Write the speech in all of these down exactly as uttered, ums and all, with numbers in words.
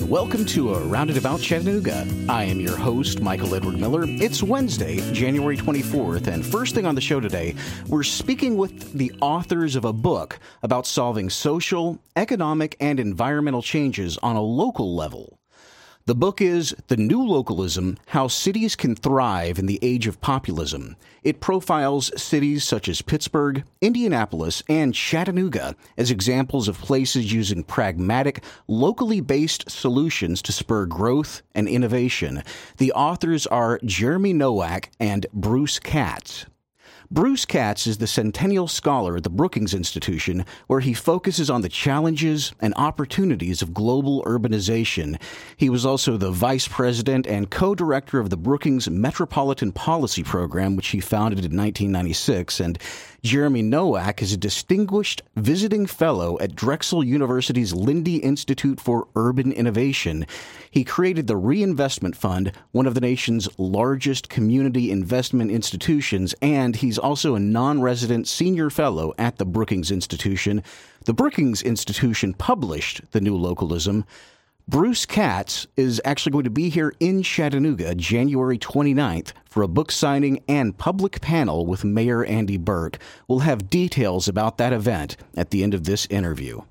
welcome to A Rounded About Chattanooga. I am your host, Michael Edward Miller. It's Wednesday, January twenty-fourth, and first thing on the show today, we're speaking with the authors of a book about solving social, economic, and environmental changes on a local level. The book is The New Localism: How Cities Can Thrive in the Age of Populism. It profiles cities such as Pittsburgh, Indianapolis, and Chattanooga as examples of places using pragmatic, locally based solutions to spur growth and innovation. The authors are Jeremy Nowak and Bruce Katz. Bruce Katz is the Centennial Scholar at the Brookings Institution, where he focuses on the challenges and opportunities of global urbanization. He was also the vice president and co-director of the Brookings Metropolitan Policy Program, which he founded in nineteen ninety-six, and Jeremy Nowak is a distinguished visiting fellow at Drexel University's Lindy Institute for Urban Innovation. He created the Reinvestment Fund, one of the nation's largest community investment institutions, and he's also a non-resident senior fellow at the Brookings Institution. The Brookings Institution published The New Localism. Bruce Katz is actually going to be here in Chattanooga January twenty-ninth for a book signing and public panel with Mayor Andy Berke. We'll have details about that event at the end of this interview.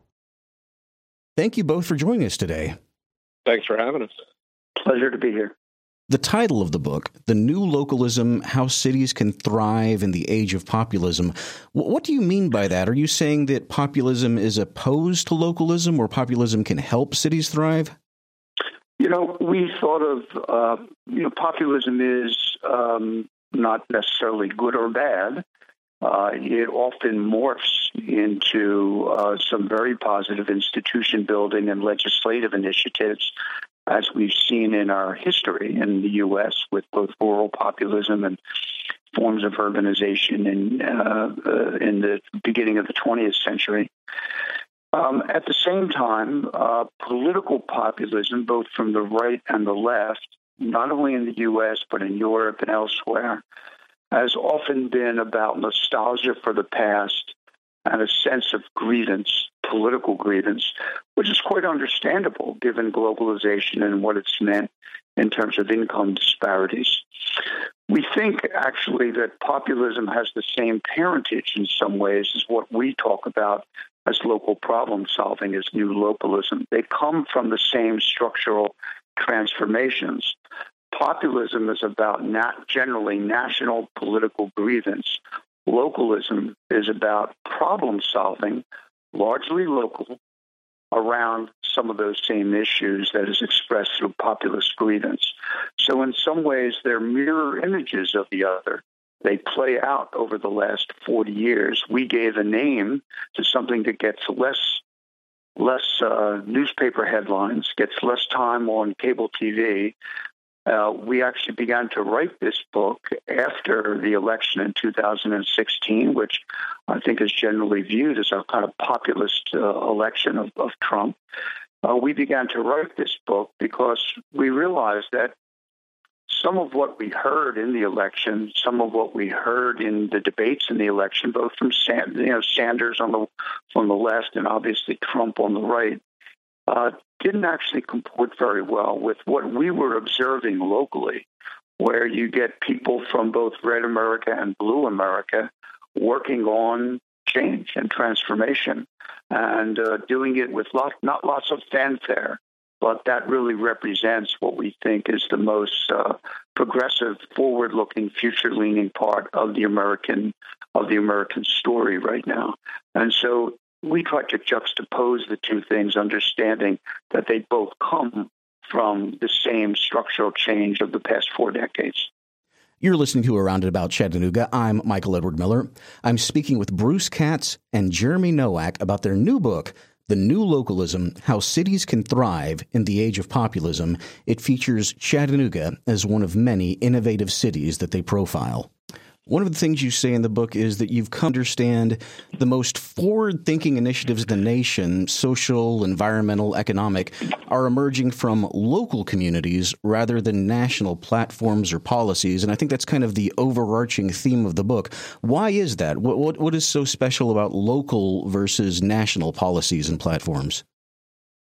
Thank you both for joining us today. Thanks for having us. Pleasure to be here. The title of the book, The New Localism: How Cities Can Thrive in the Age of Populism. What do you mean by that? Are you saying that populism is opposed to localism, or populism can help cities thrive? You know, we thought of, uh, you know, populism is um, not necessarily good or bad. Uh, it often morphs into uh, some very positive institution building and legislative initiatives, as we've seen in our history in the U S with both rural populism and forms of urbanization in, uh, uh, in the beginning of the twentieth century. Um, at the same time, uh, political populism, both from the right and the left, not only in the U S but in Europe and elsewhere, has often been about nostalgia for the past and a sense of grievance, political grievance, which is quite understandable given globalization and what it's meant in terms of income disparities. We think, actually, that populism has the same parentage in some ways as what we talk about as local problem solving, as new localism. They come from the same structural transformations. Populism is about not generally national political grievance. Localism is about problem solving, largely local, around some of those same issues that is expressed through populist grievance. So in some ways, they're mirror images of the other. They play out over the last forty years. We gave a name to something that gets less less uh, newspaper headlines, gets less time on cable T V. Uh, we actually began to write this book after the election in two thousand sixteen, which I think is generally viewed as a kind of populist uh, election of, of Trump. Uh, we began to write this book because we realized that some of what we heard in the election, some of what we heard in the debates in the election, both from San, you know, Sanders on the on the left and obviously Trump on the right, uh, didn't actually comport very well with what we were observing locally, where you get people from both red America and blue America working on change and transformation and uh, doing it with lot, not lots of fanfare, but that really represents what we think is the most uh, progressive, forward-looking, future-leaning part of the American of the American story right now. And so we try to juxtapose the two things, understanding that they both come from the same structural change of the past four decades. You're listening to A Rounded About Chattanooga. I'm Michael Edward Miller. I'm speaking with Bruce Katz and Jeremy Nowak about their new book, The New Localism: How Cities Can Thrive in the Age of Populism. It features Chattanooga as one of many innovative cities that they profile. One of the things you say in the book is that you've come to understand the most forward-thinking initiatives in the nation, social, environmental, economic, are emerging from local communities rather than national platforms or policies. And I think that's kind of the overarching theme of the book. Why is that? What, what, what is so special about local versus national policies and platforms?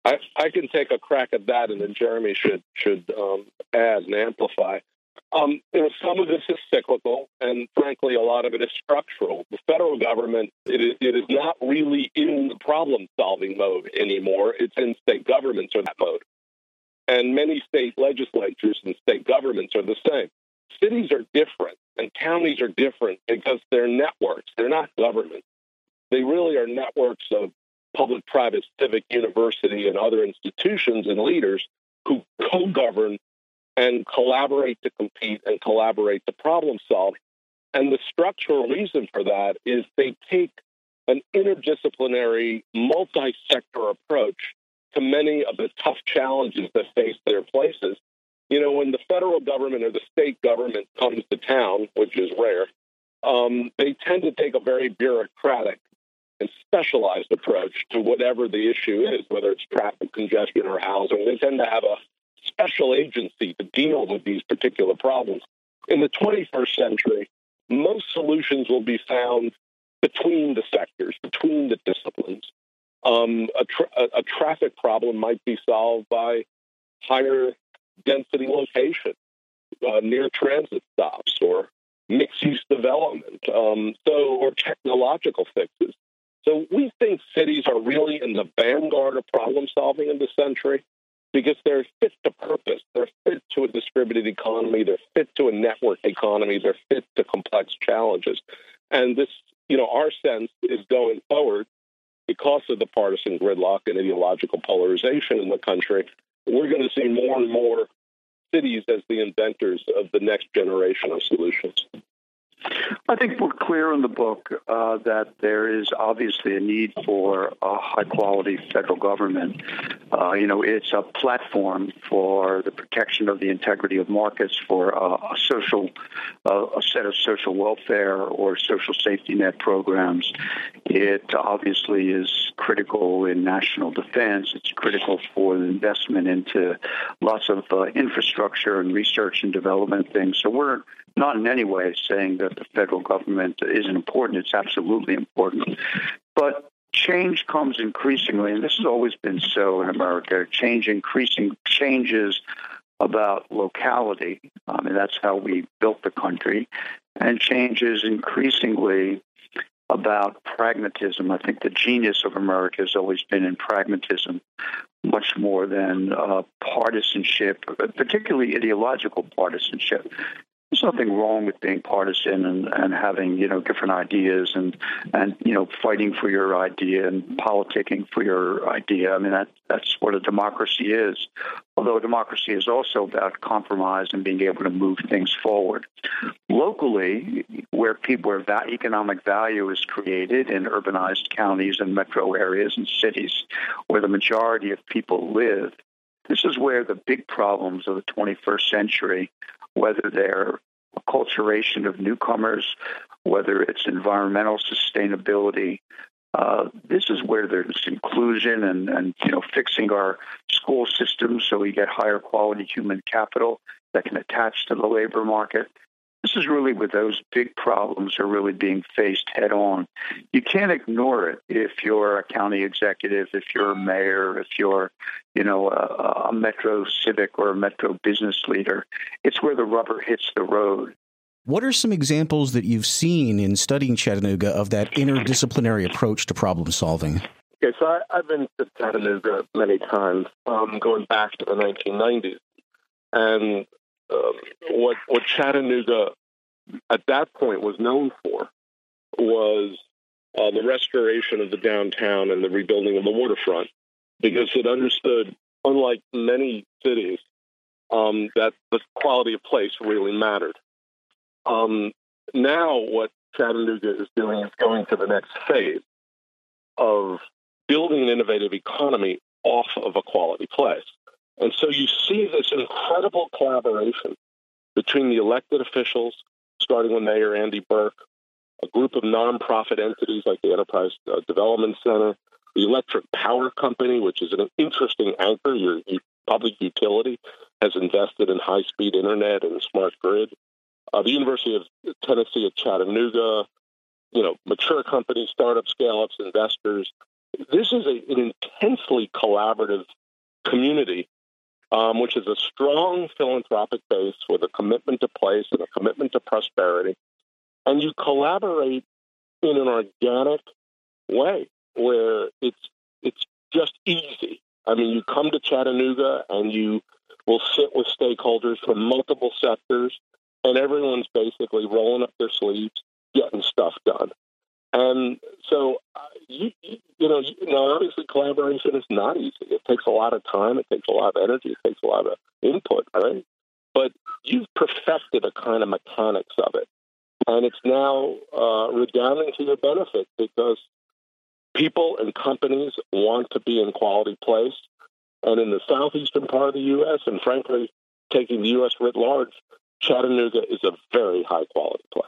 I, I can take a crack at that, and then Jeremy should should um, add and amplify. Um, you know, some of this is cyclical, and frankly, a lot of it is structural. The federal government, it is, it is not really in the problem-solving mode anymore. It's in state governments or that mode. And many state legislatures and state governments are the same. Cities are different, and counties are different because they're networks. They're not governments. They really are networks of public, private, civic, university, and other institutions and leaders who co-govern and collaborate to compete and collaborate to problem solve. And the structural reason for that is they take an interdisciplinary, multi-sector approach to many of the tough challenges that face their places. You know, when the federal government or the state government comes to town, which is rare, um, they tend to take a very bureaucratic and specialized approach to whatever the issue is, whether it's traffic congestion or housing. They tend to have a special agency to deal with these particular problems. In the twenty-first century, most solutions will be found between the sectors, between the disciplines. Um, a, tra- a traffic problem might be solved by higher density location, uh, near transit stops, or mixed-use development, um, so or technological fixes. So we think cities are really in the vanguard of problem solving in this century because they're fit to purpose. They're fit to a distributed economy. They're fit to a network economy. They're fit to complex challenges. And this, you know, our sense is going forward because of the partisan gridlock and ideological polarization in the country. We're going to see more and more cities as the inventors of the next generation of solutions. I think we're clear in the book uh, that there is obviously a need for a high-quality federal government. Uh, you know, it's a platform for the protection of the integrity of markets, for uh, a social, uh, a set of social welfare or social safety net programs. It obviously is critical in national defense. It's critical for the investment into lots of uh, infrastructure and research and development things. So we're not in any way saying that the federal government isn't important. It's absolutely important. But change comes increasingly, and this has always been so in America, change increasing changes about locality. I mean, that's how we built the country. And changes increasingly about pragmatism. I think the genius of America has always been in pragmatism, much more than uh, partisanship, particularly ideological partisanship. There's nothing wrong with being partisan and, and having, you know, different ideas and, and, you know, fighting for your idea and politicking for your idea. I mean, that that's what a democracy is. Although a democracy is also about compromise and being able to move things forward. Locally, where people, where va- economic value is created in urbanized counties and metro areas and cities where the majority of people live, this is where the big problems of the twenty-first century, whether they're acculturation of newcomers, whether it's environmental sustainability, uh, this is where there's inclusion and, and, you know, fixing our school systems so we get higher quality human capital that can attach to the labor market. This is really where those big problems are really being faced head on. You can't ignore it if you're a county executive, if you're a mayor, if you're, you know, a, a metro civic or a metro business leader. It's where the rubber hits the road. What are some examples that you've seen in studying Chattanooga of that interdisciplinary approach to problem solving? Okay, so I, I've been to Chattanooga many times, um, going back to the nineteen nineties. And um, what, what Chattanooga at that point was known for was uh, the restoration of the downtown and the rebuilding of the waterfront, because it understood, unlike many cities, um, that the quality of place really mattered. Um, now what Chattanooga is doing is going to the next phase of building an innovative economy off of a quality place. And so you see this incredible collaboration between the elected officials, starting with Mayor Andy Burke, a group of nonprofit entities like the Enterprise uh, Development Center, the Electric Power Company, which is an interesting anchor. Your, your public utility has invested in high-speed internet and smart grid. Uh, the University of Tennessee at Chattanooga, you know, mature companies, startup scale-ups, investors, this is a, an intensely collaborative community, um, which is a strong philanthropic base with a commitment to place and a commitment to prosperity. And you collaborate in an organic way where it's it's just easy. I mean, you come to Chattanooga and you will sit with stakeholders from multiple sectors, and everyone's basically rolling up their sleeves, getting stuff done. And so, uh, you, you know, you know, obviously collaboration is not easy. It takes a lot of time. It takes a lot of energy. It takes a lot of input, right? But you've perfected a kind of mechanics of it. And it's now uh, redounding to your benefit because people and companies want to be in quality place. And in the southeastern part of the U S, and frankly, taking the U S writ large, Chattanooga is a very high-quality place.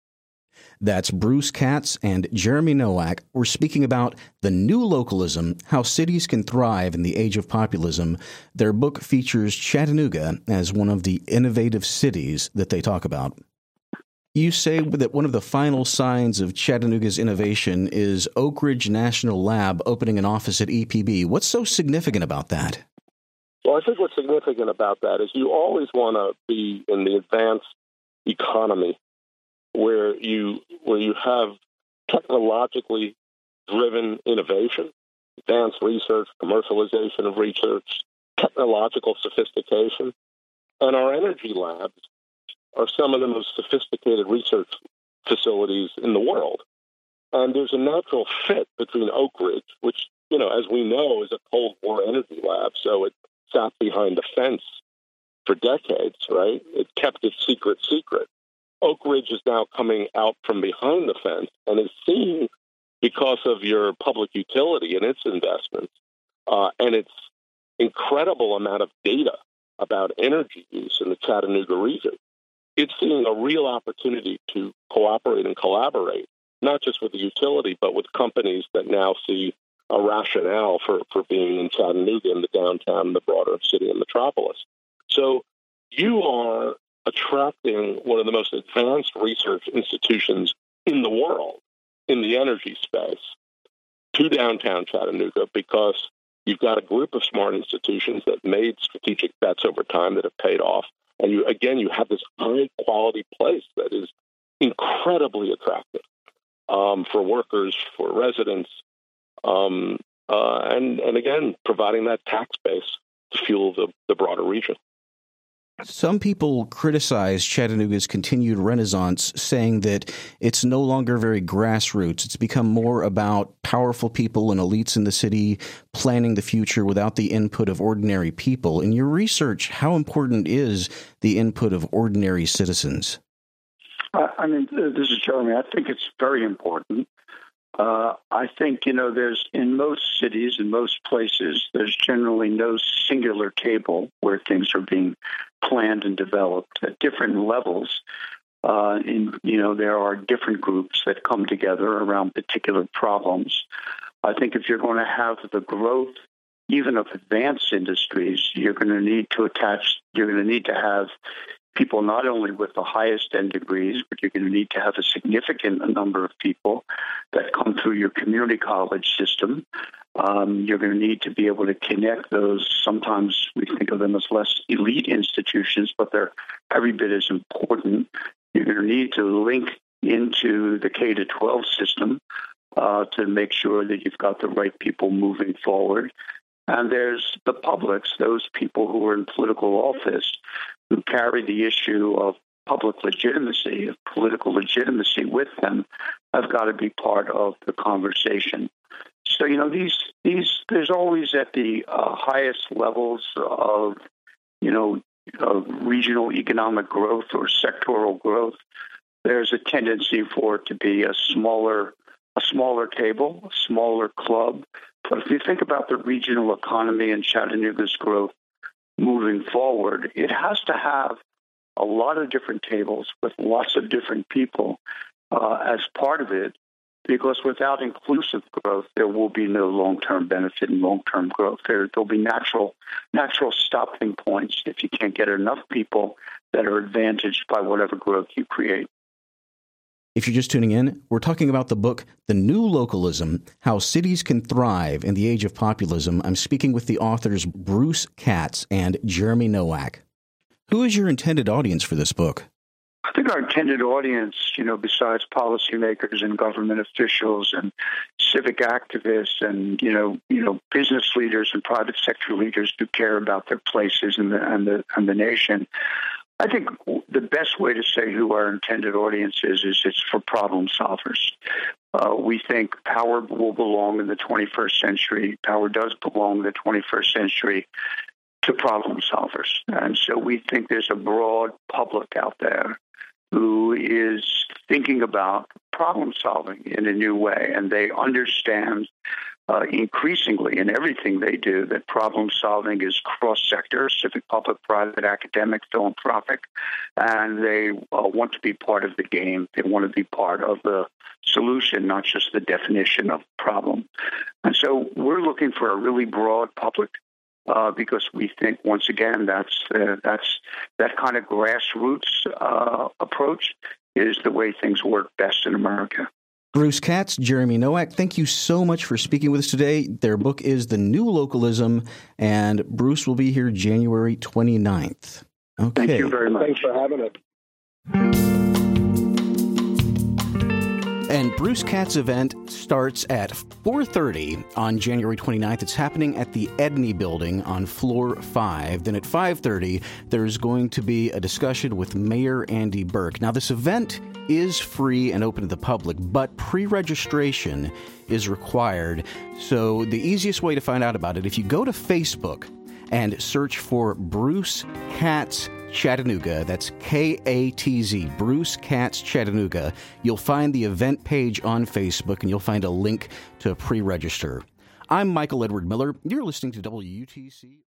That's Bruce Katz and Jeremy Nowak. We're speaking about The New Localism, How Cities Can Thrive in the Age of Populism. Their book features Chattanooga as one of the innovative cities that they talk about. You say that one of the final signs of Chattanooga's innovation is Oak Ridge National Lab opening an office at E P B. What's so significant about that? Well, I think what's significant about that is you always want to be in the advanced economy where you where you have technologically driven innovation, advanced research, commercialization of research, technological sophistication. And our energy labs are some of the most sophisticated research facilities in the world. And there's a natural fit between Oak Ridge, which, you know, as we know, is a Cold War energy lab. So it sat behind the fence for decades, right? It kept its secret secret. Oak Ridge is now coming out from behind the fence and is seen because of your public utility and its investments uh, and its incredible amount of data about energy use in the Chattanooga region. It's seeing a real opportunity to cooperate and collaborate, not just with the utility, but with companies that now see a rationale for, for being in Chattanooga, in the downtown, and the broader city and metropolis. So you are attracting one of the most advanced research institutions in the world in the energy space to downtown Chattanooga because you've got a group of smart institutions that made strategic bets over time that have paid off. And you, again, you have this high-quality place that is incredibly attractive um, for workers, for residents, um, uh, and, and again, providing that tax base to fuel the, the broader region. Some people criticize Chattanooga's continued renaissance, saying that it's no longer very grassroots. It's become more about powerful people and elites in the city planning the future without the input of ordinary people. In your research, how important is the input of ordinary citizens? Uh, I mean, this is Jeremy. I think it's very important. Uh, I think, you know, there's in most cities, in most places, there's generally no singular table where things are being planned and developed at different levels. Uh, in, you know, there are different groups that come together around particular problems. I think if you're going to have the growth, even of advanced industries, you're going to need to attach, you're going to need to have people not only with the highest end degrees, but you're going to need to have a significant number of people that come through your community college system. Um, you're going to need to be able to connect those. Sometimes we think of them as less elite institutions, but they're every bit as important. You're going to need to link into the K to twelve system uh, to make sure that you've got the right people moving forward. And there's the publics, those people who are in political office, who carry the issue of public legitimacy, of political legitimacy with them, have got to be part of the conversation. So, you know, these these there's always at the uh, highest levels of, you know, of regional economic growth or sectoral growth, there's a tendency for it to be a smaller a smaller table, a smaller club. But if you think about the regional economy and Chattanooga's growth moving forward, it has to have a lot of different tables with lots of different people uh, as part of it, because without inclusive growth, there will be no long-term benefit and long-term growth. There, there'll be natural, natural stopping points if you can't get enough people that are advantaged by whatever growth you create. If you're just tuning in, we're talking about the book, The New Localism, How Cities Can Thrive in the Age of Populism. I'm speaking with the authors Bruce Katz and Jeremy Nowak. Who is your intended audience for this book? I think our intended audience, you know, besides policymakers and government officials and civic activists and, you know, you know, business leaders and private sector leaders who care about their places and the and the and the nation. I think the best way to say who our intended audience is is it's for problem solvers. Uh, we think power will belong in the twenty-first century. Power does belong in the twenty-first century to problem solvers. And so we think there's a broad public out there who is thinking about problem solving in a new way. And they understand uh, increasingly in everything they do that problem solving is cross-sector, civic, public, private, academic, philanthropic, and they uh, want to be part of the game. They want to be part of the solution, not just the definition of the problem. And so we're looking for a really broad public Uh, because we think, once again, that's uh, that's that kind of grassroots uh, approach is the way things work best in America. Bruce Katz, Jeremy Nowak, thank you so much for speaking with us today. Their book is The New Localism, and Bruce will be here January twenty-ninth. Okay. Thank you very much. Thanks for having us. And Bruce Katz event starts at four thirty on January twenty-ninth. It's happening at the Edney Building on floor five. Then at five thirty, there's going to be a discussion with Mayor Andy Berke. Now, this event is free and open to the public, but pre-registration is required. So the easiest way to find out about it, if you go to Facebook and search for Bruce Katz Chattanooga, that's K A T Z, Bruce Katz Chattanooga, you'll find the event page on Facebook, and you'll find a link to pre-register. I'm Michael Edward Miller. You're listening to W U T C.